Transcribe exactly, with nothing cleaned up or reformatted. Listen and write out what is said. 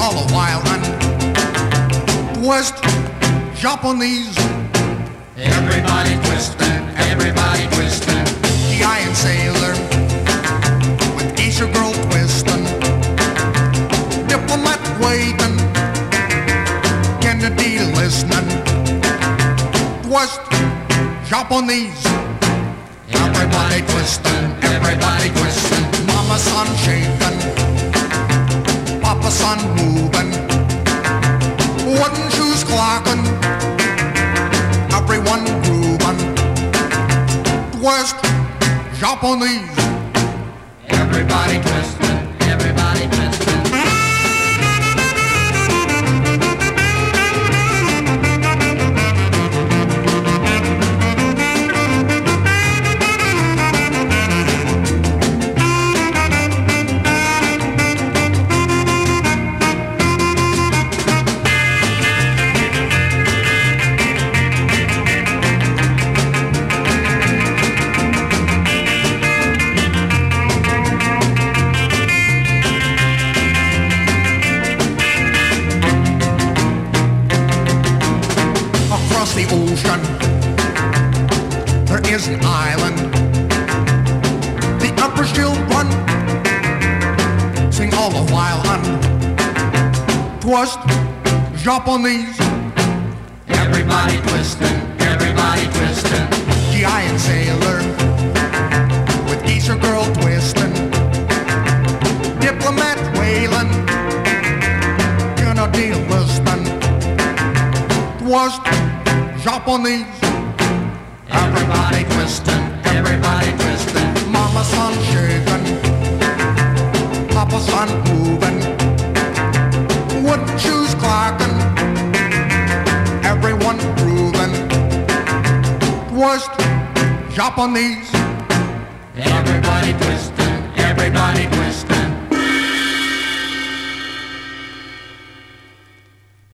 all the while and twist, Japanese. Everybody twisting, everybody twisting. The Iron Sailor with geisha girl twisting, diplomat waiting, Kennedy listening. Twist, Japanese. Everybody twisting, everybody twisting. Mama son shaking, Papa son moving, wooden shoes clocking, everyone grooving. Twist, Japanese. Everybody twisting, everybody twisting. Across the ocean, there is an island. The emperor's children sing all the while and twist, Japanese. Everybody twisting, everybody twisting. The Iron Sailor with geisha girl twisting, diplomat wailing, Kennedy listening. Twist, Japanese. Everybody twisting, everybody twisting. Mama son shaking, Papa son moving, wooden shoes clocking, everyone grooving. Twist, Japanese. Everybody twisting, everybody twisting.